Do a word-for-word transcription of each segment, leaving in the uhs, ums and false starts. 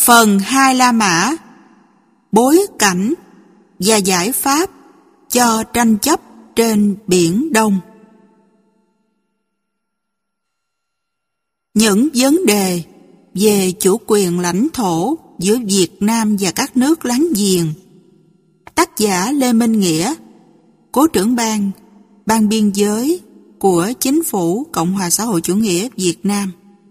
Phần Hai La Mã, bối cảnh và giải pháp cho tranh chấp trên Biển Đông. Những vấn đề về chủ quyền lãnh thổ giữa Việt Nam và các nước láng giềng. Tác giả Lê Minh Nghĩa, Cố trưởng ban, Ban biên giới của Chính phủ Cộng hòa xã hội chủ nghĩa Việt Nam.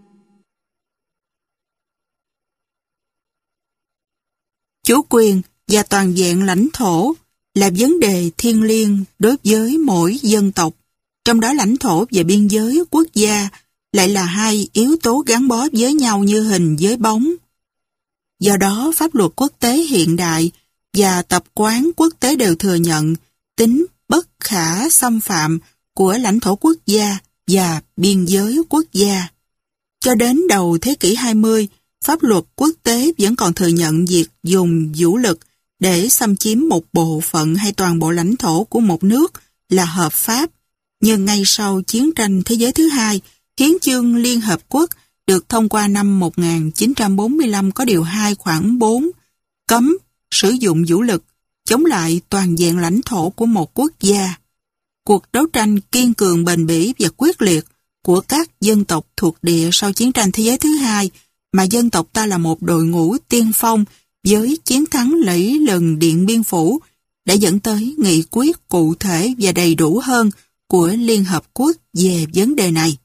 Chủ quyền và toàn vẹn lãnh thổ là vấn đề thiêng liêng đối với mỗi dân tộc, trong đó lãnh thổ và biên giới quốc gia lại là hai yếu tố gắn bó với nhau như hình với bóng. Do đó, pháp luật quốc tế hiện đại và tập quán quốc tế đều thừa nhận tính bất khả xâm phạm của lãnh thổ quốc gia và biên giới quốc gia. Cho đến đầu thế kỷ hai mươi, pháp luật quốc tế vẫn còn thừa nhận việc dùng vũ lực để xâm chiếm một bộ phận hay toàn bộ lãnh thổ của một nước là hợp pháp. Nhưng ngay sau chiến tranh thế giới thứ hai, Hiến chương Liên Hợp Quốc được thông qua năm một nghìn chín trăm bốn mươi lăm có điều hai khoản bốn cấm sử dụng vũ lực chống lại toàn vẹn lãnh thổ của một quốc gia. Cuộc đấu tranh kiên cường bền bỉ và quyết liệt của các dân tộc thuộc địa sau chiến tranh thế giới thứ hai, mà dân tộc ta là một đội ngũ tiên phong với chiến thắng lẫy lừng Điện Biên Phủ, đã dẫn tới nghị quyết cụ thể và đầy đủ hơn của Liên Hợp Quốc về vấn đề này.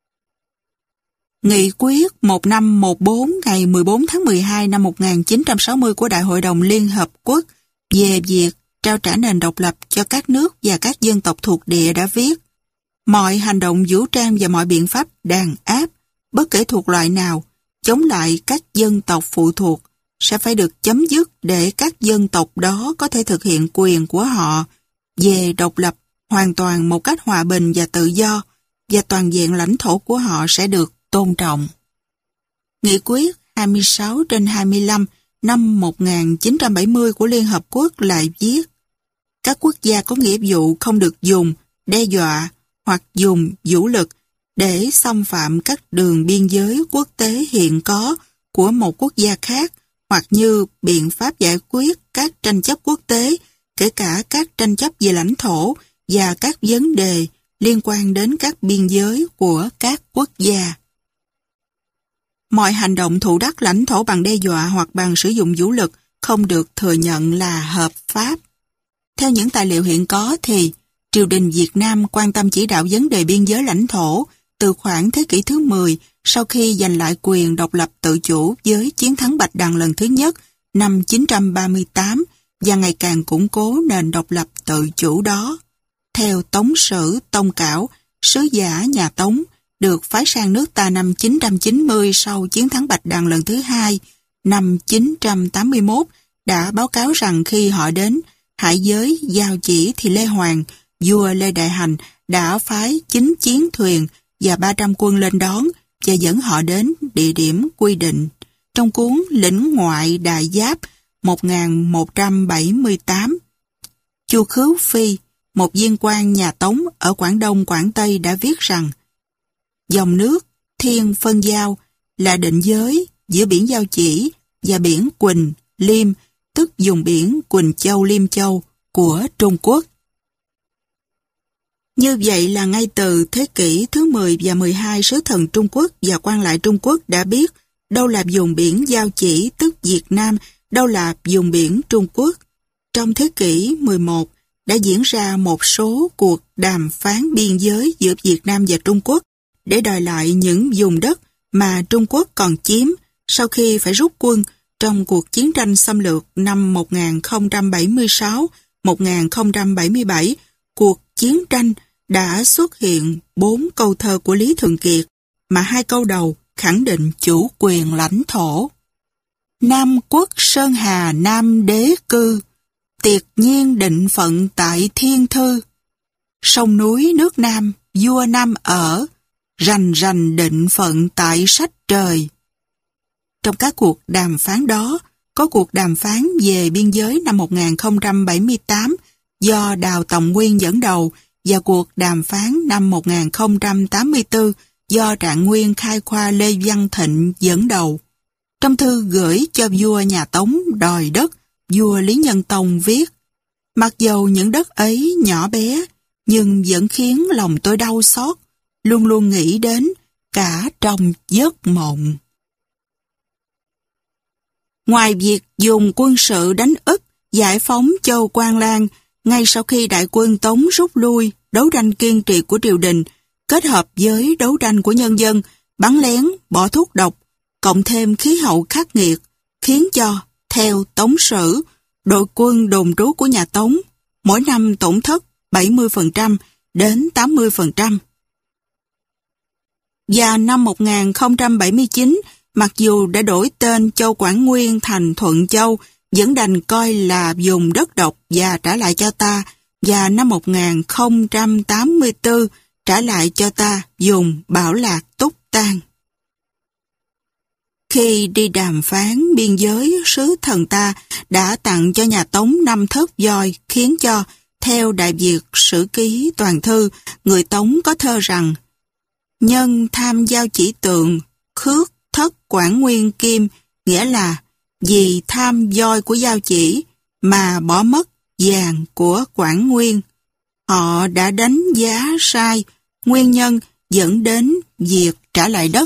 Nghị quyết một năm một bốn ngày mười bốn tháng mười hai năm một nghìn chín trăm sáu mươi của Đại hội đồng Liên Hợp Quốc về việc trao trả nền độc lập cho các nước và các dân tộc thuộc địa đã viết: mọi hành động vũ trang và mọi biện pháp đàn áp, bất kể thuộc loại nào, chống lại các dân tộc phụ thuộc sẽ phải được chấm dứt để các dân tộc đó có thể thực hiện quyền của họ về độc lập hoàn toàn một cách hòa bình và tự do, và toàn vẹn lãnh thổ của họ sẽ được tôn trọng. Nghị quyết hai mươi sáu trên hai mươi lăm năm một nghìn chín trăm bảy mươi của Liên Hợp Quốc lại viết: các quốc gia có nghĩa vụ không được dùng, đe dọa hoặc dùng vũ lực để xâm phạm các đường biên giới quốc tế hiện có của một quốc gia khác, hoặc như biện pháp giải quyết các tranh chấp quốc tế, kể cả các tranh chấp về lãnh thổ và các vấn đề liên quan đến các biên giới của các quốc gia. Mọi hành động thụ đắc lãnh thổ bằng đe dọa hoặc bằng sử dụng vũ lực không được thừa nhận là hợp pháp. Theo những tài liệu hiện có thì triều đình Việt Nam quan tâm chỉ đạo vấn đề biên giới lãnh thổ từ khoảng thế kỷ thứ mười, sau khi giành lại quyền độc lập tự chủ với chiến thắng Bạch Đằng lần thứ nhất năm chín trăm ba mươi tám, và ngày càng củng cố nền độc lập tự chủ đó. Theo Tống Sử Tông Cảo, sứ giả nhà Tống được phái sang nước ta năm chín trăm chín mươi sau chiến thắng Bạch Đằng lần thứ hai, năm chín trăm tám mươi mốt, đã báo cáo rằng khi họ đến hải giới giao chỉ thì Lê Hoàng, vua Lê Đại Hành đã phái chín chiến thuyền và ba trăm quân lên đón và dẫn họ đến địa điểm quy định trong cuốn Lĩnh Ngoại Đại Giáp một nghìn một trăm bảy mươi tám. Chu Khứu Phi, một viên quan nhà Tống ở Quảng Đông, Quảng Tây đã viết rằng dòng nước Thiên Phân Giao là định giới giữa biển Giao Chỉ và biển Quỳnh, Liêm, tức vùng biển Quỳnh Châu, Liêm Châu của Trung Quốc. Như vậy là ngay từ thế kỷ thứ mười và mười hai, sứ thần Trung Quốc và quan lại Trung Quốc đã biết đâu là vùng biển Giao Chỉ tức Việt Nam, đâu là vùng biển Trung Quốc. Trong thế kỷ mười một đã diễn ra một số cuộc đàm phán biên giới giữa Việt Nam và Trung Quốc để đòi lại những vùng đất mà Trung Quốc còn chiếm sau khi phải rút quân trong cuộc chiến tranh xâm lược năm một nghìn không trăm bảy mươi sáu đến một nghìn không trăm bảy mươi bảy. Cuộc chiến tranh đã xuất hiện bốn câu thơ của Lý Thường Kiệt, mà hai câu đầu khẳng định chủ quyền lãnh thổ. Nam quốc Sơn Hà Nam đế cư, tiệt nhiên định phận tại thiên thư. Sông núi nước Nam, vua Nam ở, rành rành định phận tại sách trời. Trong các cuộc đàm phán đó, có cuộc đàm phán về biên giới năm một nghìn không trăm bảy mươi tám do Đào Tòng Nguyên dẫn đầu, và cuộc đàm phán năm một nghìn không trăm tám mươi tư do Trạng Nguyên khai khoa Lê Văn Thịnh dẫn đầu. Trong thư gửi cho vua nhà Tống đòi đất, vua Lý Nhân Tông viết: mặc dầu những đất ấy nhỏ bé, nhưng vẫn khiến lòng tôi đau xót, luôn luôn nghĩ đến cả trong giấc mộng. Ngoài việc dùng quân sự đánh úp, giải phóng Châu Quan Lang, ngay sau khi đại quân Tống rút lui, đấu tranh kiên trì của triều đình, kết hợp với đấu tranh của nhân dân, bắn lén, bỏ thuốc độc, cộng thêm khí hậu khắc nghiệt, khiến cho, theo Tống Sử, đội quân đồn trú của nhà Tống mỗi năm tổn thất bảy mươi phần trăm đến tám mươi phần trăm. Và năm một nghìn không trăm bảy mươi chín, mặc dù đã đổi tên Châu Quảng Nguyên thành Thuận Châu, vẫn đành coi là dùng đất độc và trả lại cho ta, và năm một nghìn không trăm tám mươi tư trả lại cho ta dùng Bảo Lạc Túc Tan. Khi đi đàm phán biên giới, sứ thần ta đã tặng cho nhà Tống năm thớt voi, khiến cho, theo Đại Việt Sử Ký Toàn Thư, người Tống có thơ rằng: nhân tham giao chỉ tượng, khước thất Quảng Nguyên kim, nghĩa là vì tham voi của giao chỉ mà bỏ mất vàng của Quảng Nguyên. Họ đã đánh giá sai, nguyên nhân dẫn đến việc trả lại đất.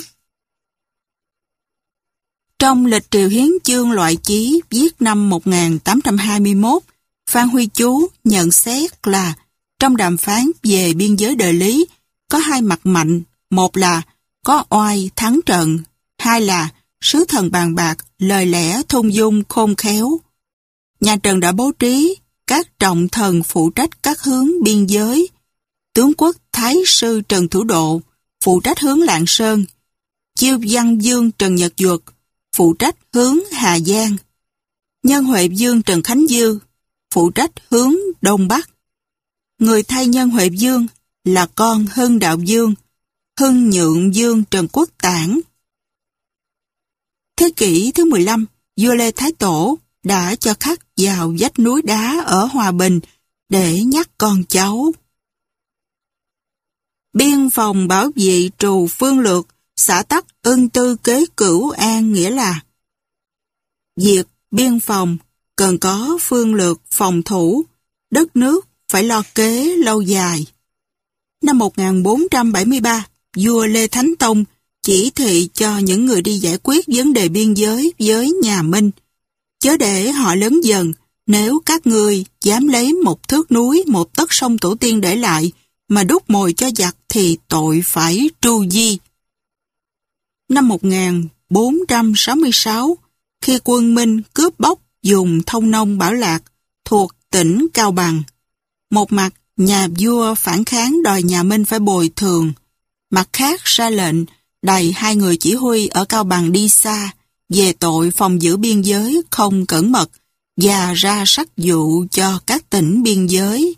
Trong lịch triều hiến chương loại chí viết năm một nghìn tám trăm hai mươi mốt, Phan Huy Chú nhận xét là trong đàm phán về biên giới đời Lý có hai mặt mạnh, một là có oai thắng trận, hai là sứ thần bàn bạc, lời lẽ thôn dung khôn khéo. Nhà Trần đã bố trí các trọng thần phụ trách các hướng biên giới. Tướng quốc Thái sư Trần Thủ Độ phụ trách hướng Lạng Sơn, Chiêu Văn Dương Trần Nhật Duật phụ trách hướng Hà Giang, Nhân Huệ Dương Trần Khánh Dư phụ trách hướng Đông Bắc. Người thay Nhân Huệ Dương là con Hưng Đạo Dương, Hưng Nhượng Dương Trần Quốc Tản. Thế kỷ thứ mười lăm, vua Lê Thái Tổ đã cho khắc vào vách núi đá ở Hòa Bình để nhắc con cháu. Biên phòng bảo vệ trù phương lược, xã tắc ưng tư kế cửu an, nghĩa là việc biên phòng cần có phương lược phòng thủ, đất nước phải lo kế lâu dài. Năm một nghìn bốn trăm bảy mươi ba, vua Lê Thánh Tông chỉ thị cho những người đi giải quyết vấn đề biên giới với nhà Minh: chớ để họ lớn dần, nếu các ngươi dám lấy một thước núi, một tấc sông tổ tiên để lại mà đút mồi cho giặc thì tội phải tru di. Năm một nghìn bốn trăm sáu mươi sáu, khi quân Minh cướp bóc vùng Thông Nông Bảo Lạc thuộc tỉnh Cao Bằng, một mặt nhà vua phản kháng đòi nhà Minh phải bồi thường, mặt khác ra lệnh đày hai người chỉ huy ở Cao Bằng đi xa về tội phòng giữ biên giới không cẩn mật và ra sắc dụ cho các tỉnh biên giới.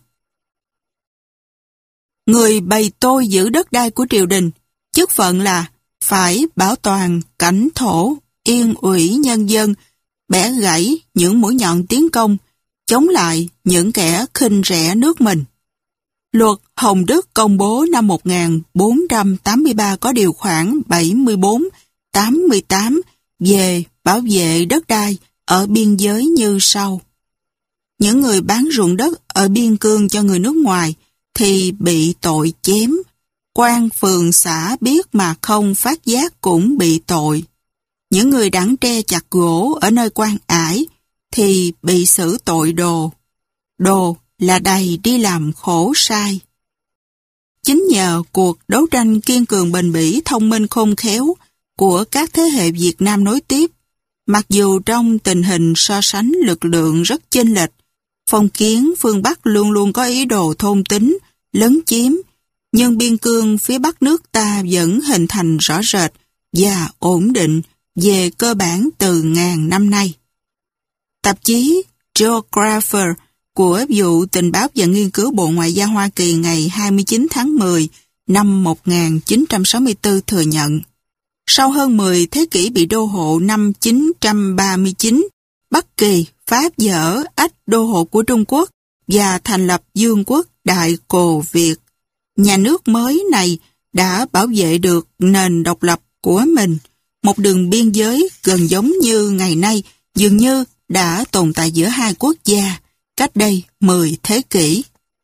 Người bày tôi giữ đất đai của triều đình, chức phận là phải bảo toàn cảnh thổ, yên ủy nhân dân, bẻ gãy những mũi nhọn tiến công, chống lại những kẻ khinh rẻ nước mình. Luật Hồng Đức công bố năm một nghìn bốn trăm tám mươi ba có điều khoản bảy mươi bốn, tám mươi tám về bảo vệ đất đai ở biên giới như sau. Những người bán ruộng đất ở biên cương cho người nước ngoài thì bị tội chém. Quan phường xã biết mà không phát giác cũng bị tội. Những người đẵn tre chặt gỗ ở nơi quan ải thì bị xử tội đồ. Đồ là đầy đi làm khổ sai. Chính nhờ cuộc đấu tranh kiên cường bền bỉ, thông minh khôn khéo của các thế hệ Việt Nam nối tiếp, mặc dù trong tình hình so sánh lực lượng rất chênh lệch, phong kiến phương Bắc luôn luôn có ý đồ thôn tính, lấn chiếm, nhưng biên cương phía Bắc nước ta vẫn hình thành rõ rệt và ổn định về cơ bản từ ngàn năm nay. Tạp chí Geographer của Vụ Tình báo và Nghiên cứu Bộ Ngoại giao Hoa Kỳ ngày hai mươi chín tháng mười năm một nghìn chín trăm sáu mươi tư thừa nhận, sau hơn mười thế kỷ bị đô hộ năm chín trăm ba mươi chín, Bắc Kỳ phá vỡ ách đô hộ của Trung Quốc và thành lập vương quốc Đại Cồ Việt. Nhà nước mới này đã bảo vệ được nền độc lập của mình, một đường biên giới gần giống như ngày nay dường như đã tồn tại giữa hai quốc gia cách đây mười thế kỷ.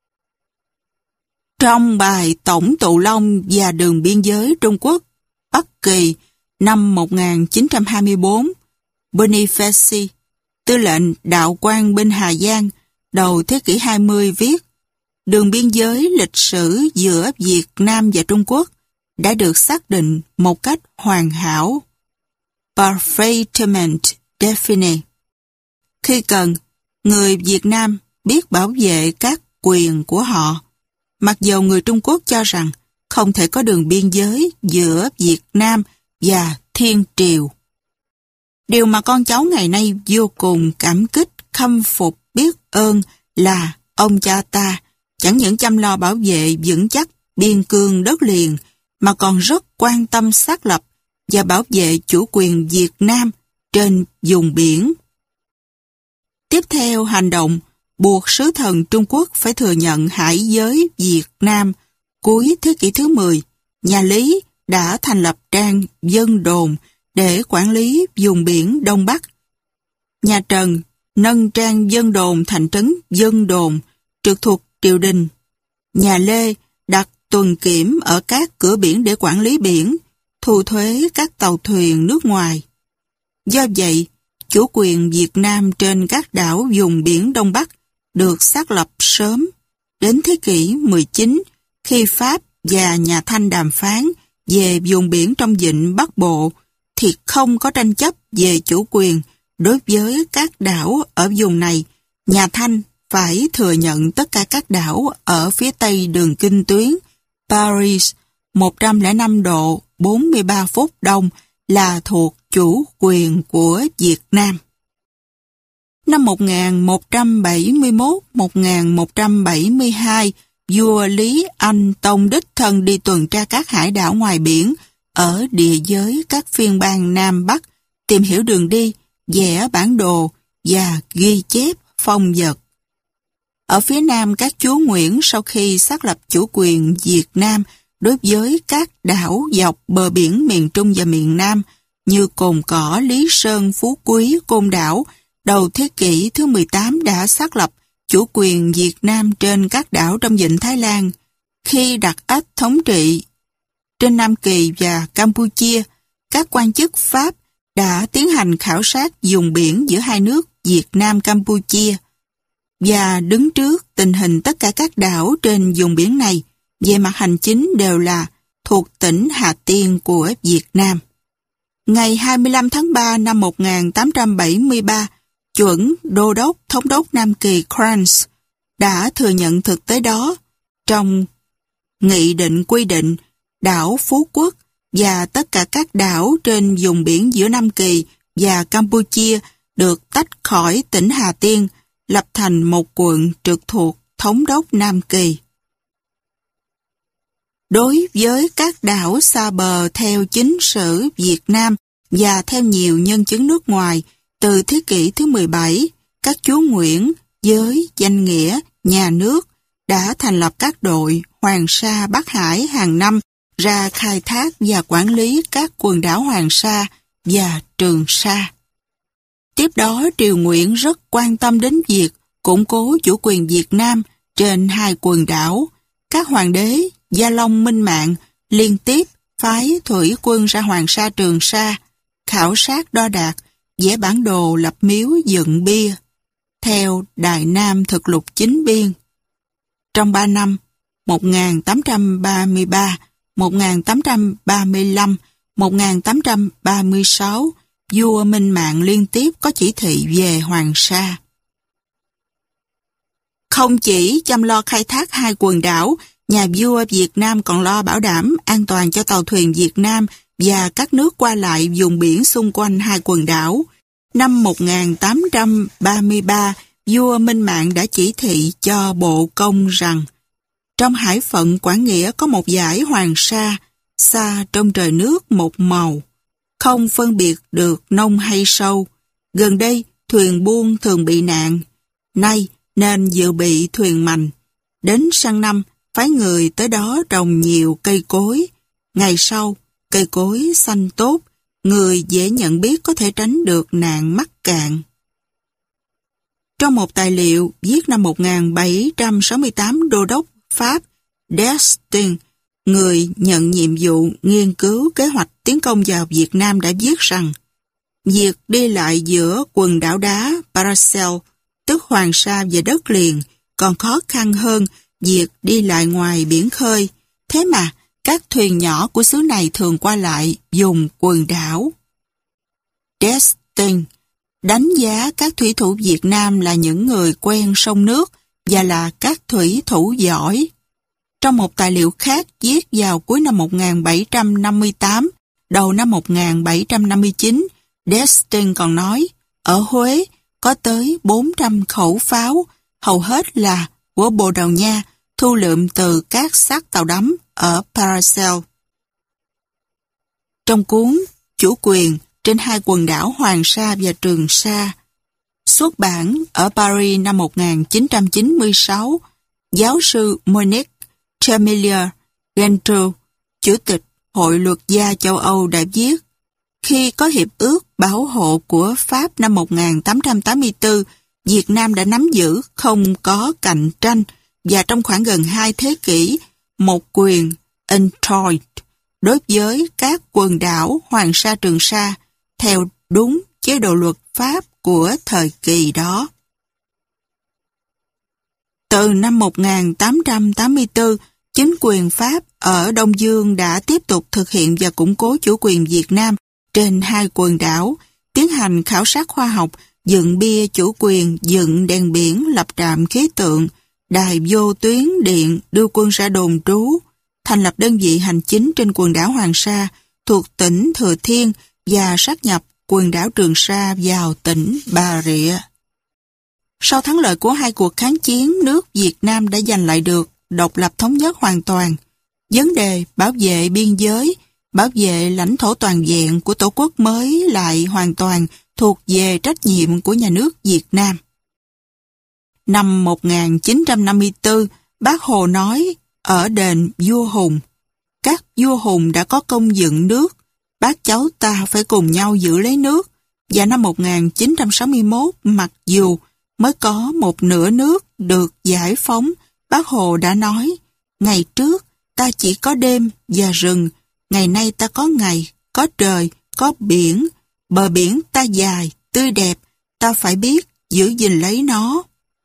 Trong bài Tổng Tụ Long và đường biên giới Trung Quốc, Bắc Kỳ năm một nghìn chín trăm hai mươi tư, Boniface, tư lệnh đạo quan binh Hà Giang, đầu thế kỷ hai mươi viết, đường biên giới lịch sử giữa Việt Nam và Trung Quốc đã được xác định một cách hoàn hảo, parfaitement défini. Khi cần, người Việt Nam biết bảo vệ các quyền của họ, mặc dù người Trung Quốc cho rằng không thể có đường biên giới giữa Việt Nam và Thiên Triều. Điều mà con cháu ngày nay vô cùng cảm kích, khâm phục, biết ơn là ông cha ta chẳng những chăm lo bảo vệ vững chắc biên cương đất liền mà còn rất quan tâm xác lập và bảo vệ chủ quyền Việt Nam trên vùng biển. Tiếp theo hành động buộc sứ thần Trung Quốc phải thừa nhận hải giới Việt Nam cuối thế kỷ thứ mười, nhà Lý đã thành lập trang Vân Đồn để quản lý vùng biển Đông Bắc. Nhà Trần nâng trang Vân Đồn thành trấn Vân Đồn trực thuộc triều đình. Nhà Lê đặt tuần kiểm ở các cửa biển để quản lý biển, thu thuế các tàu thuyền nước ngoài. Do vậy, chủ quyền Việt Nam trên các đảo vùng biển Đông Bắc được xác lập sớm. Đến thế kỷ mười chín, khi Pháp và nhà Thanh đàm phán về vùng biển trong vịnh Bắc Bộ, thì không có tranh chấp về chủ quyền đối với các đảo ở vùng này. Nhà Thanh phải thừa nhận tất cả các đảo ở phía tây đường kinh tuyến Paris một trăm lẻ năm độ bốn mươi ba phút đông là thuộc chủ quyền của Việt Nam. Năm một nghìn một trăm bảy mươi mốt đến một nghìn một trăm bảy mươi hai, vua Lý Anh Tông đích thân đi tuần tra các hải đảo ngoài biển ở địa giới các phiên bang Nam Bắc, tìm hiểu đường đi, vẽ bản đồ và ghi chép phong vật. Ở phía Nam, các chúa Nguyễn sau khi xác lập chủ quyền Việt Nam đối với các đảo dọc bờ biển miền Trung và miền Nam như Cồn Cỏ, Lý Sơn, Phú Quý, Côn Đảo, đầu thế kỷ thứ mười tám đã xác lập chủ quyền Việt Nam trên các đảo trong vịnh Thái Lan. Khi đặt ách thống trị trên Nam Kỳ và Campuchia, các quan chức Pháp đã tiến hành khảo sát vùng biển giữa hai nước Việt Nam-Campuchia và đứng trước tình hình tất cả các đảo trên vùng biển này về mặt hành chính đều là thuộc tỉnh Hà Tiên của Việt Nam. Ngày hai mươi lăm tháng ba năm một nghìn tám trăm bảy mươi ba, chuẩn Đô đốc Thống đốc Nam Kỳ Kranz đã thừa nhận thực tế đó trong nghị định quy định đảo Phú Quốc và tất cả các đảo trên vùng biển giữa Nam Kỳ và Campuchia được tách khỏi tỉnh Hà Tiên, lập thành một quận trực thuộc Thống đốc Nam Kỳ. Đối với các đảo xa bờ theo chính sử Việt Nam và theo nhiều nhân chứng nước ngoài, từ thế kỷ thứ mười bảy, các chúa Nguyễn với danh nghĩa nhà nước đã thành lập các đội Hoàng Sa Bắc Hải hàng năm ra khai thác và quản lý các quần đảo Hoàng Sa và Trường Sa. Tiếp đó, triều Nguyễn rất quan tâm đến việc củng cố chủ quyền Việt Nam trên hai quần đảo. Các hoàng đế Gia Long, Minh Mạng liên tiếp phái thủy quân ra Hoàng Sa, Trường Sa, khảo sát đo đạc, vẽ bản đồ, lập miếu, dựng bia, theo Đài Nam Thực Lục Chính Biên. Trong ba năm, một nghìn tám trăm ba mươi ba, một nghìn tám trăm ba mươi lăm, một nghìn tám trăm ba mươi sáu, vua Minh Mạng liên tiếp có chỉ thị về Hoàng Sa. Không chỉ chăm lo khai thác hai quần đảo, nhà vua Việt Nam còn lo bảo đảm an toàn cho tàu thuyền Việt Nam và các nước qua lại vùng biển xung quanh hai quần đảo. Năm một nghìn tám trăm ba mươi ba, vua Minh Mạng đã chỉ thị cho bộ công rằng trong hải phận Quảng Nghĩa có một dải Hoàng Sa, xa trong trời nước một màu, không phân biệt được nông hay sâu. Gần đây, thuyền buôn thường bị nạn, nay nên dự bị thuyền mành. Đến sang năm, phái người tới đó trồng nhiều cây cối. Ngày sau, cây cối xanh tốt, người dễ nhận biết có thể tránh được nạn mắc cạn. Trong một tài liệu viết năm một nghìn bảy trăm sáu mươi tám, đô đốc Pháp D'Estaing, người nhận nhiệm vụ nghiên cứu kế hoạch tiến công vào Việt Nam, đã viết rằng việc đi lại giữa quần đảo đá Paracel, tức Hoàng Sa và đất liền, còn khó khăn hơn việc đi lại ngoài biển khơi. Thế mà các thuyền nhỏ của xứ này thường qua lại dùng quần đảo. D'Estaing đánh giá các thủy thủ Việt Nam là những người quen sông nước và là các thủy thủ giỏi. Trong một tài liệu khác viết vào cuối năm một nghìn bảy trăm năm mươi tám, đầu năm một nghìn bảy trăm năm mươi chín, D'Estaing còn nói, ở Huế có tới bốn trăm khẩu pháo, hầu hết là của Bồ Đào Nha, thu lượm từ các xác tàu đắm ở Paracel. Trong cuốn Chủ quyền trên hai quần đảo Hoàng Sa và Trường Sa, xuất bản ở Paris năm một nghìn chín trăm chín mươi sáu, giáo sư Monique Chamier Gentru, Chủ tịch Hội luật gia châu Âu, đã viết, khi có hiệp ước bảo hộ của Pháp năm một nghìn tám trăm tám mươi tư, Việt Nam đã nắm giữ không có cạnh tranh và trong khoảng gần hai thế kỷ, một quyền entroit đối với các quần đảo Hoàng Sa, Trường Sa theo đúng chế độ luật pháp của thời kỳ đó. Từ năm một nghìn tám trăm tám mươi tư, chính quyền Pháp ở Đông Dương đã tiếp tục thực hiện và củng cố chủ quyền Việt Nam trên hai quần đảo, tiến hành khảo sát khoa học, dựng bia chủ quyền, dựng đèn biển, lập trạm khí tượng, đài vô tuyến điện, đưa quân ra đồn trú, thành lập đơn vị hành chính trên quần đảo Hoàng Sa thuộc tỉnh Thừa Thiên và sáp nhập quần đảo Trường Sa vào tỉnh Bà Rịa. Sau thắng lợi của hai cuộc kháng chiến, nước Việt Nam đã giành lại được độc lập thống nhất hoàn toàn. Vấn đề bảo vệ biên giới, bảo vệ lãnh thổ toàn vẹn của Tổ quốc mới lại hoàn toàn thuộc về trách nhiệm của nhà nước Việt Nam. Năm một nghìn chín trăm năm mươi tư, Bác Hồ nói ở đền Vua Hùng, các vua Hùng đã có công dựng nước, bác cháu ta phải cùng nhau giữ lấy nước. Và năm một nghìn chín trăm sáu mươi mốt, mặc dù mới có một nửa nước được giải phóng, Bác Hồ đã nói, ngày trước ta chỉ có đêm và rừng, ngày nay ta có ngày, có trời, có biển, bờ biển ta dài, tươi đẹp, ta phải biết giữ gìn lấy nó.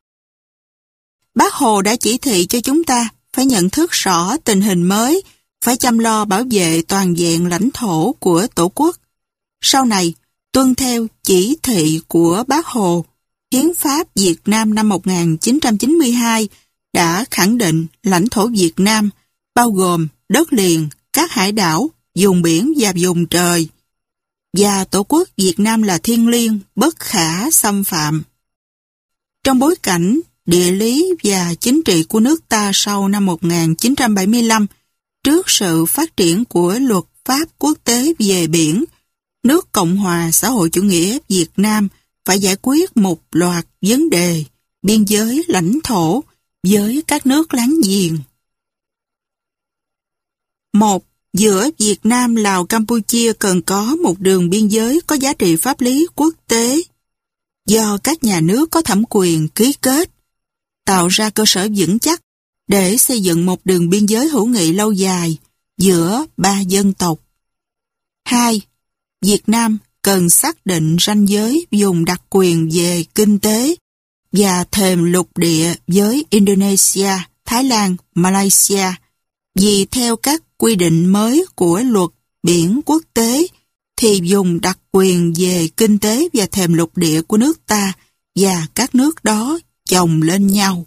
Bác Hồ đã chỉ thị cho chúng ta phải nhận thức rõ tình hình mới, phải chăm lo bảo vệ toàn vẹn lãnh thổ của Tổ quốc. Sau này, tuân theo chỉ thị của Bác Hồ, Hiến pháp Việt Nam năm một nghìn chín trăm chín mươi hai đã khẳng định lãnh thổ Việt Nam bao gồm đất liền, các hải đảo, vùng biển và vùng trời. Và Tổ quốc Việt Nam là thiêng liêng, bất khả xâm phạm. Trong bối cảnh địa lý và chính trị của nước ta sau năm một nghìn chín trăm bảy mươi lăm, trước sự phát triển của luật pháp quốc tế về biển, nước Cộng hòa xã hội chủ nghĩa Việt Nam phải giải quyết một loạt vấn đề biên giới lãnh thổ với các nước láng giềng. Một, giữa Việt Nam, Lào, Campuchia cần có một đường biên giới có giá trị pháp lý quốc tế do các nhà nước có thẩm quyền ký kết, tạo ra cơ sở vững chắc để xây dựng một đường biên giới hữu nghị lâu dài giữa ba dân tộc. Hai, Việt Nam cần xác định ranh giới vùng đặc quyền về kinh tế và thềm lục địa với Indonesia, Thái Lan, Malaysia, vì theo các quy định mới của luật biển quốc tế thì vùng đặc quyền về kinh tế và thềm lục địa của nước ta và các nước đó chồng lên nhau.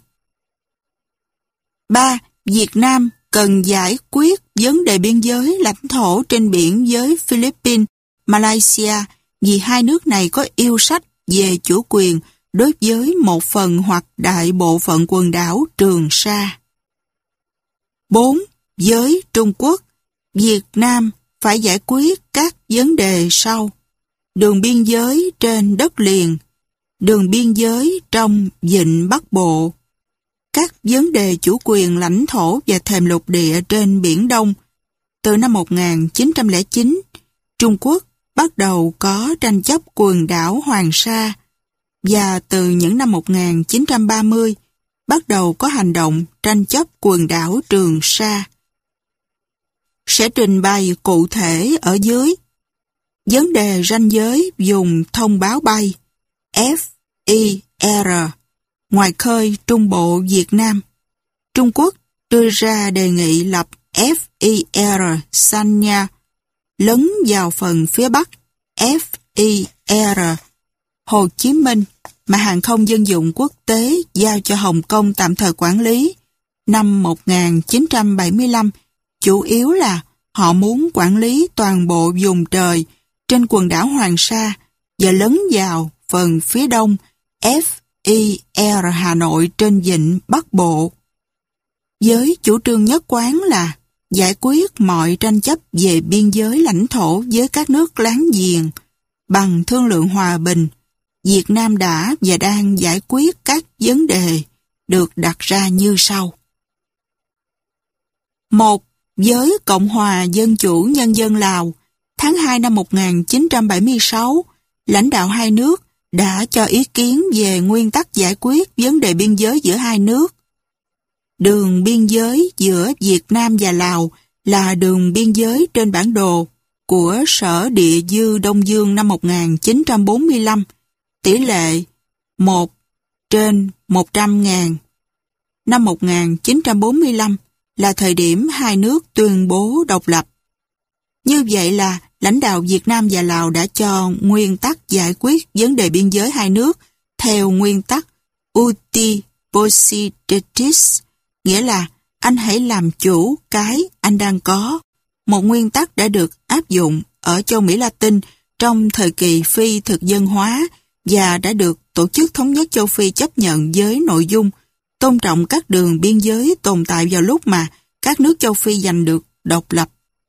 Ba, Việt Nam cần giải quyết vấn đề biên giới lãnh thổ trên biển với Philippines, Malaysia vì hai nước này có yêu sách về chủ quyền đối với một phần hoặc đại bộ phận quần đảo Trường Sa. Bốn, với Trung Quốc, Việt Nam phải giải quyết các vấn đề sau: đường biên giới trên đất liền, đường biên giới trong Vịnh Bắc Bộ, các vấn đề chủ quyền lãnh thổ và thềm lục địa trên Biển Đông. Từ năm một nghìn chín trăm lẻ chín, Trung Quốc bắt đầu có tranh chấp quần đảo Hoàng Sa và từ những năm một nghìn chín trăm ba mươi bắt đầu có hành động tranh chấp quần đảo Trường Sa. Sẽ trình bày cụ thể ở dưới. Vấn đề ranh giới vùng thông báo bay F I R ngoài khơi Trung Bộ Việt Nam. Trung Quốc đưa ra đề nghị lập F I R Sanya lấn vào phần phía Bắc F I R Hồ Chí Minh mà Hàng không dân dụng quốc tế giao cho Hồng Kông tạm thời quản lý năm một nghìn chín trăm bảy mươi lăm, chủ yếu là họ muốn quản lý toàn bộ vùng trời trên quần đảo Hoàng Sa và lấn vào phần phía đông F I R Hà Nội trên vịnh Bắc Bộ. Với chủ trương nhất quán là giải quyết mọi tranh chấp về biên giới lãnh thổ với các nước láng giềng bằng thương lượng hòa bình, Việt Nam đã và đang giải quyết các vấn đề được đặt ra như sau. Một. Với Cộng hòa Dân chủ Nhân dân Lào, tháng hai năm một nghìn chín trăm bảy mươi sáu, lãnh đạo hai nước đã cho ý kiến về nguyên tắc giải quyết vấn đề biên giới giữa hai nước. Đường biên giới giữa Việt Nam và Lào là đường biên giới trên bản đồ của Sở Địa dư Đông Dương năm một nghìn chín trăm bốn mươi lăm, tỷ lệ một trên một trăm ngàn. Năm một nghìn chín trăm bốn mươi lăm là thời điểm hai nước tuyên bố độc lập. Như vậy là lãnh đạo Việt Nam và Lào đã cho nguyên tắc giải quyết vấn đề biên giới hai nước theo nguyên tắc uti possidetis, nghĩa là anh hãy làm chủ cái anh đang có, một nguyên tắc đã được áp dụng ở châu Mỹ Latin trong thời kỳ phi thực dân hóa và đã được Tổ chức Thống nhất Châu Phi chấp nhận với nội dung tôn trọng các đường biên giới tồn tại vào lúc mà các nước châu Phi giành được độc lập.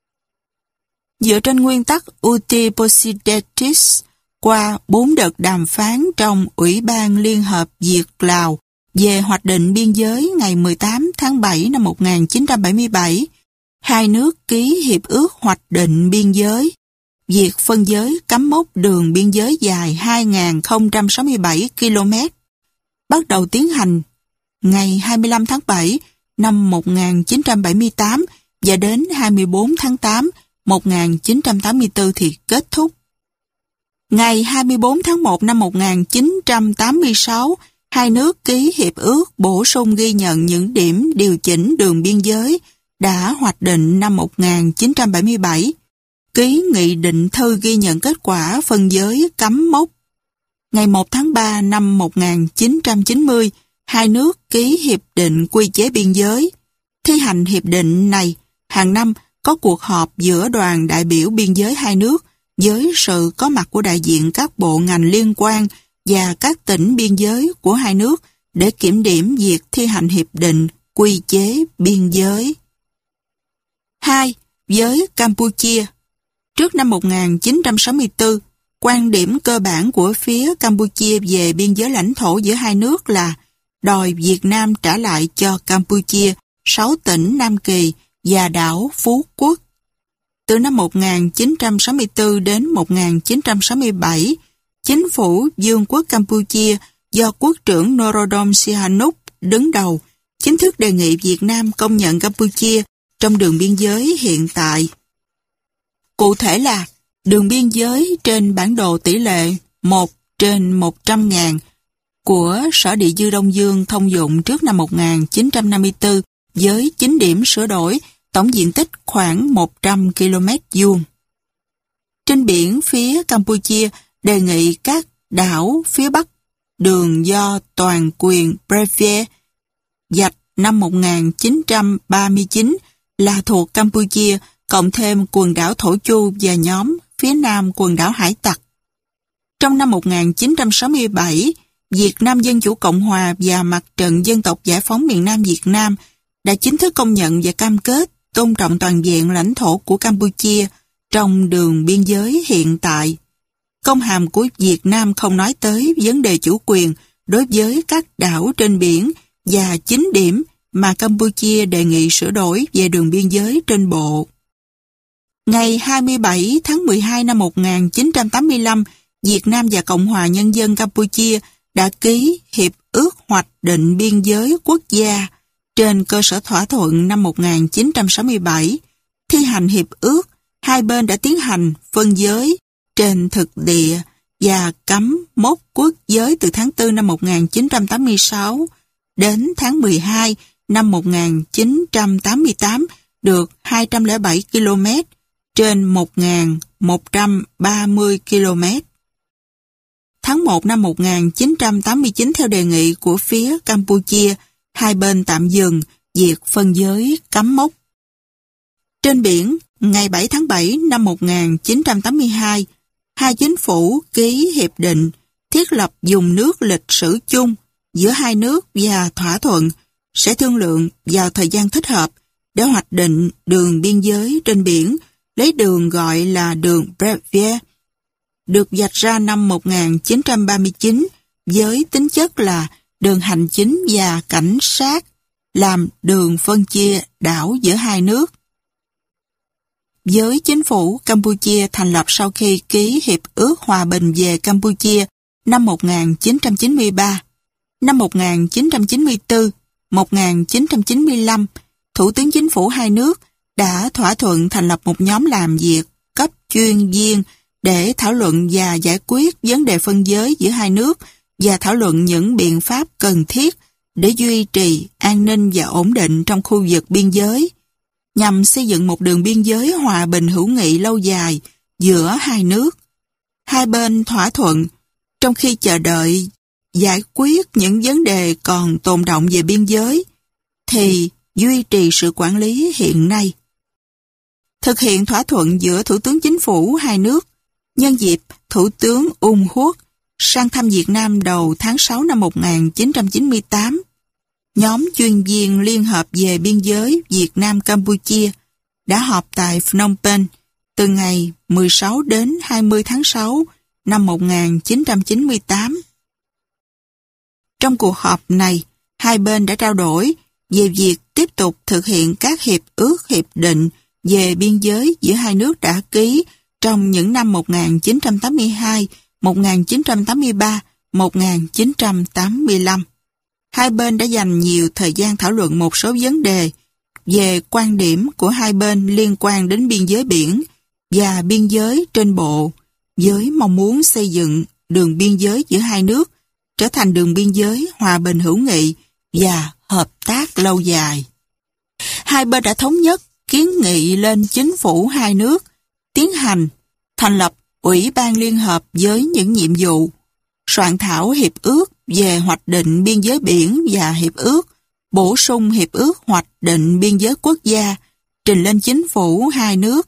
Dựa trên nguyên tắc uti possidetis, qua bốn đợt đàm phán trong Ủy ban Liên hợp Việt-Lào về hoạch định biên giới ngày mười tám tháng bảy năm một nghìn chín trăm bảy mươi bảy, hai nước ký hiệp ước hoạch định biên giới. Việc phân giới cắm mốc đường biên giới dài hai nghìn không trăm sáu mươi bảy ki lô mét bắt đầu tiến hành ngày hai mươi lăm tháng bảy năm một nghìn chín trăm bảy mươi tám và đến hai mươi bốn tháng tám một nghìn chín trăm tám mươi tư thì kết thúc. Ngày hai mươi bốn tháng một năm một nghìn chín trăm tám mươi sáu, hai nước ký hiệp ước bổ sung ghi nhận những điểm điều chỉnh đường biên giới đã hoạch định năm một nghìn chín trăm bảy mươi bảy, ký nghị định thư ghi nhận kết quả phân giới cắm mốc. Ngày một tháng ba năm một nghìn chín trăm chín mươi, hai nước ký hiệp định quy chế biên giới. Thi hành hiệp định này, hàng năm có cuộc họp giữa đoàn đại biểu biên giới hai nước với sự có mặt của đại diện các bộ ngành liên quan và các tỉnh biên giới của hai nước để kiểm điểm việc thi hành hiệp định quy chế biên giới. hai. Với Campuchia, trước năm một nghìn chín trăm sáu mươi tư, quan điểm cơ bản của phía Campuchia về biên giới lãnh thổ giữa hai nước là đòi Việt Nam trả lại cho Campuchia sáu tỉnh Nam Kỳ và đảo Phú Quốc. Từ năm một nghìn chín trăm sáu mươi tư đến một nghìn chín trăm sáu mươi bảy, chính phủ Vương quốc Campuchia do quốc trưởng Norodom Sihanouk đứng đầu chính thức đề nghị Việt Nam công nhận Campuchia trong đường biên giới hiện tại. Cụ thể là đường biên giới trên bản đồ tỷ lệ một trên một trăm ngàn của Sở Địa dư Đông Dương thông dụng trước năm một nghìn chín trăm năm mươi tư với chín điểm sửa đổi, tổng diện tích khoảng một trăm ki lô mét vuông. Trên biển phía Campuchia đề nghị các đảo phía Bắc đường do toàn quyền Brevie dạch năm một nghìn chín trăm ba mươi chín là thuộc Campuchia, cộng thêm quần đảo Thổ Chu và nhóm phía nam quần đảo Hải Tặc. Trong năm một nghìn chín trăm sáu mươi bảy, Việt Nam Dân chủ Cộng hòa và Mặt trận Dân tộc Giải phóng miền Nam Việt Nam đã chính thức công nhận và cam kết tôn trọng toàn vẹn lãnh thổ của Campuchia trong đường biên giới hiện tại. Công hàm của Việt Nam không nói tới vấn đề chủ quyền đối với các đảo trên biển và chín điểm mà Campuchia đề nghị sửa đổi về đường biên giới trên bộ. Ngày hai mươi bảy tháng mười hai năm một nghìn chín trăm tám mươi lăm, Việt Nam và Cộng hòa Nhân dân Campuchia đã ký Hiệp ước Hoạch định Biên giới Quốc gia trên cơ sở thỏa thuận năm một nghìn chín trăm sáu mươi bảy. Thi hành hiệp ước, hai bên đã tiến hành phân giới trên thực địa và cắm mốc quốc giới từ tháng tư năm một nghìn chín trăm tám mươi sáu đến tháng mười hai năm một nghìn chín trăm tám mươi tám được hai trăm lẻ bảy ki lô mét trên một nghìn một trăm ba mươi ki lô mét. Tháng một năm một nghìn chín trăm tám mươi chín, theo đề nghị của phía Campuchia, hai bên tạm dừng việc phân giới cắm mốc. Trên biển, ngày bảy tháng bảy năm một nghìn chín trăm tám mươi hai, hai chính phủ ký hiệp định thiết lập vùng nước lịch sử chung giữa hai nước và thỏa thuận sẽ thương lượng vào thời gian thích hợp để hoạch định đường biên giới trên biển, lấy đường gọi là đường Brevier, được vạch ra năm một nghìn chín trăm ba mươi chín với tính chất là đường hành chính và cảnh sát, làm đường phân chia đảo giữa hai nước. Với chính phủ Campuchia thành lập sau khi ký Hiệp ước Hòa bình về Campuchia năm một nghìn chín trăm chín mươi ba. Năm một nghìn chín trăm chín mươi tư, một nghìn chín trăm chín mươi lăm, Thủ tướng Chính phủ hai nước đã thỏa thuận thành lập một nhóm làm việc cấp chuyên viên để thảo luận và giải quyết vấn đề phân giới giữa hai nước và thảo luận những biện pháp cần thiết để duy trì an ninh và ổn định trong khu vực biên giới, nhằm xây dựng một đường biên giới hòa bình hữu nghị lâu dài giữa hai nước. Hai bên thỏa thuận, trong khi chờ đợi giải quyết những vấn đề còn tồn đọng về biên giới, thì duy trì sự quản lý hiện nay. Thực hiện thỏa thuận giữa Thủ tướng Chính phủ hai nước, nhân dịp Thủ tướng Un Huot sang thăm Việt Nam đầu tháng sáu năm một nghìn chín trăm chín mươi tám, nhóm chuyên viên liên hợp về biên giới Việt Nam-Campuchia đã họp tại Phnom Penh từ ngày mười sáu đến hai mươi tháng sáu năm một nghìn chín trăm chín mươi tám. Trong cuộc họp này, hai bên đã trao đổi về việc tiếp tục thực hiện các hiệp ước hiệp định về biên giới giữa hai nước đã ký trong những năm một nghìn chín trăm tám mươi hai, một nghìn chín trăm tám mươi ba, một nghìn chín trăm tám mươi lăm. Hai bên đã dành nhiều thời gian thảo luận một số vấn đề về quan điểm của hai bên liên quan đến biên giới biển và biên giới trên bộ, với mong muốn xây dựng đường biên giới giữa hai nước trở thành đường biên giới hòa bình hữu nghị và hợp tác lâu dài. Hai bên đã thống nhất kiến nghị lên chính phủ hai nước tiến hành thành lập Ủy ban Liên hợp với những nhiệm vụ soạn thảo hiệp ước về hoạch định biên giới biển và hiệp ước bổ sung hiệp ước hoạch định biên giới quốc gia trình lên chính phủ hai nước.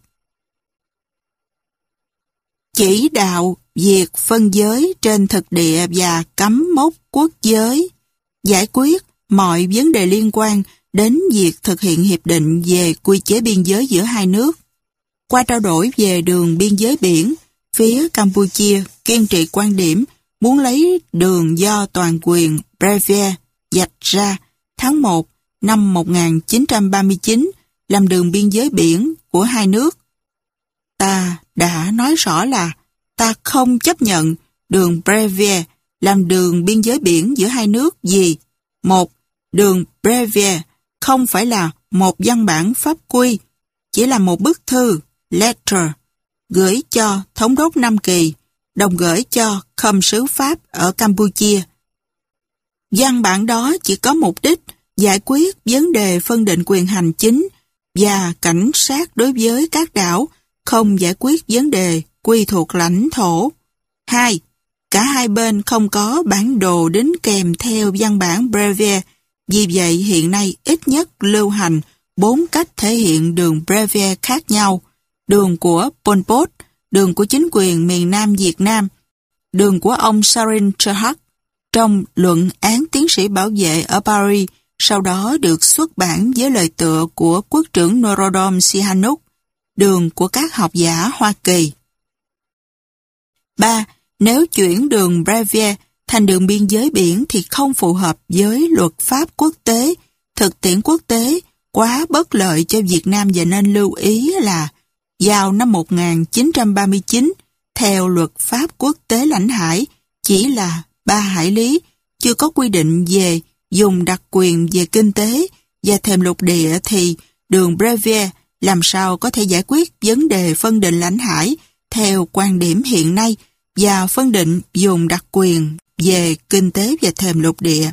Chỉ đạo việc phân giới trên thực địa và cắm mốc quốc giới, giải quyết mọi vấn đề liên quan đến việc thực hiện hiệp định về quy chế biên giới giữa hai nước. Qua trao đổi về đường biên giới biển, phía Campuchia kiên trì quan điểm muốn lấy đường do toàn quyền Brevier vạch ra tháng một năm một nghìn chín trăm ba mươi chín làm đường biên giới biển của hai nước. Ta đã nói rõ là ta không chấp nhận đường Brevier làm đường biên giới biển giữa hai nước vì: một, đường Brevier không phải là một văn bản pháp quy, chỉ là một bức thư, letter, gửi cho Thống đốc Nam Kỳ, đồng gửi cho Khâm sứ Pháp ở Campuchia. Văn bản đó chỉ có mục đích giải quyết vấn đề phân định quyền hành chính và cảnh sát đối với các đảo, không giải quyết vấn đề quy thuộc lãnh thổ. Hai, cả hai bên không có bản đồ đính kèm theo văn bản Brevier, vì vậy hiện nay ít nhất lưu hành bốn cách thể hiện đường Brevier khác nhau: đường của Pol Pot, đường của chính quyền miền Nam Việt Nam, đường của ông Sarin Chahak trong luận án tiến sĩ bảo vệ ở Paris, sau đó được xuất bản với lời tựa của quốc trưởng Norodom Sihanouk, đường của các học giả Hoa Kỳ. Ba, nếu chuyển đường Brevier thành đường biên giới biển thì không phù hợp với luật pháp quốc tế, thực tiễn quốc tế, quá bất lợi cho Việt Nam, và nên lưu ý là Vào năm một nghìn chín trăm ba mươi chín, theo luật pháp quốc tế lãnh hải, chỉ là ba hải lý, chưa có quy định về dùng đặc quyền về kinh tế và thềm lục địa thì đường Brevier làm sao có thể giải quyết vấn đề phân định lãnh hải theo quan điểm hiện nay và phân định dùng đặc quyền về kinh tế và thềm lục địa.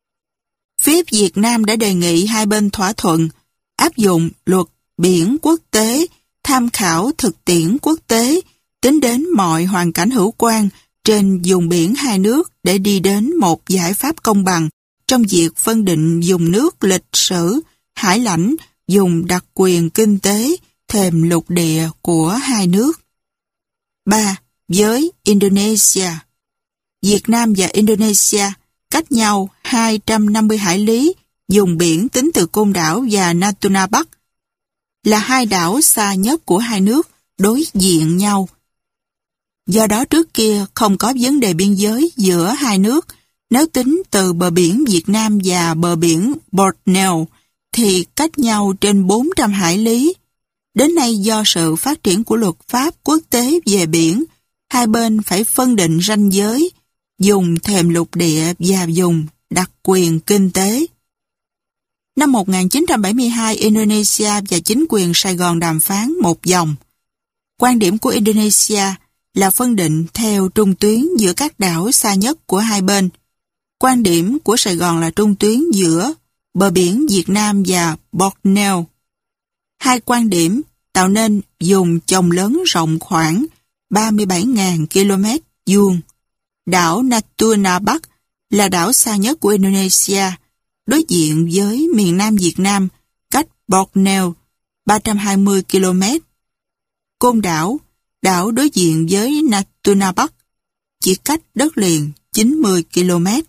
Phía Việt Nam đã đề nghị hai bên thỏa thuận áp dụng luật biển quốc tế, tham khảo thực tiễn quốc tế, tính đến mọi hoàn cảnh hữu quan trên vùng biển hai nước để đi đến một giải pháp công bằng trong việc phân định vùng nước lịch sử, hải lãnh, vùng đặc quyền kinh tế, thềm lục địa của hai nước. ba. Với Indonesia. Việt Nam và Indonesia cách nhau hai trăm năm mươi hải lý, vùng biển tính từ Côn Đảo và Natuna Bắc, là hai đảo xa nhất của hai nước đối diện nhau. Do đó trước kia không có vấn đề biên giới giữa hai nước. Nếu tính từ bờ biển Việt Nam và bờ biển Borneo thì cách nhau trên bốn trăm hải lý. Đến nay do sự phát triển của luật pháp quốc tế về biển, hai bên phải phân định ranh giới, dùng thềm lục địa và dùng đặc quyền kinh tế. Năm một nghìn chín trăm bảy mươi hai, Indonesia và chính quyền Sài Gòn đàm phán một vòng. Quan điểm của Indonesia là phân định theo trung tuyến giữa các đảo xa nhất của hai bên. Quan điểm của Sài Gòn là trung tuyến giữa bờ biển Việt Nam và Borneo. Hai quan điểm tạo nên vùng chồng lớn rộng khoảng ba mươi bảy nghìn ki lô mét vuông. Đảo Natuna Bắc là đảo xa nhất của Indonesia, đối diện với miền Nam Việt Nam, cách Borneo ba trăm hai mươi ki lô mét. Côn Đảo, đảo đối diện với Natuna Bắc, chỉ cách đất liền chín mươi ki lô mét.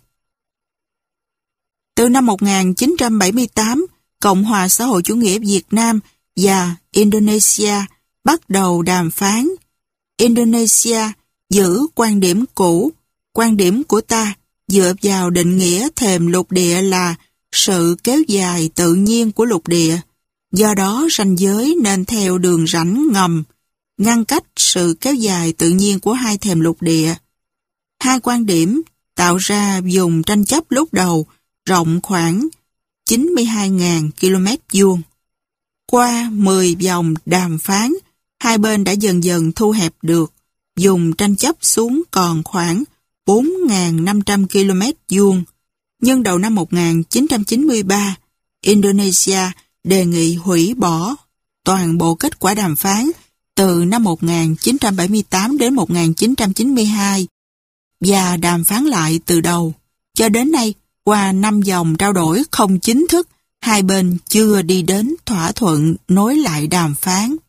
Từ năm một nghìn chín trăm bảy mươi tám, Cộng hòa xã hội chủ nghĩa Việt Nam và Indonesia bắt đầu đàm phán. Indonesia giữ quan điểm cũ, quan điểm của ta dựa vào định nghĩa thềm lục địa là sự kéo dài tự nhiên của lục địa. Do đó ranh giới nên theo đường rãnh ngầm, ngăn cách sự kéo dài tự nhiên của hai thềm lục địa. Hai quan điểm tạo ra vùng tranh chấp lúc đầu rộng khoảng chín mươi hai nghìn ki lô mét vuông. Qua mười vòng đàm phán, hai bên đã dần dần thu hẹp được vùng tranh chấp xuống còn khoảng bốn nghìn năm trăm ki lô mét vuông. Nhưng đầu năm một nghìn chín trăm chín mươi ba, Indonesia đề nghị hủy bỏ toàn bộ kết quả đàm phán từ năm một nghìn chín trăm bảy mươi tám đến một nghìn chín trăm chín mươi hai và đàm phán lại từ đầu. Cho đến nay, qua năm vòng trao đổi không chính thức, hai bên chưa đi đến thỏa thuận nối lại đàm phán.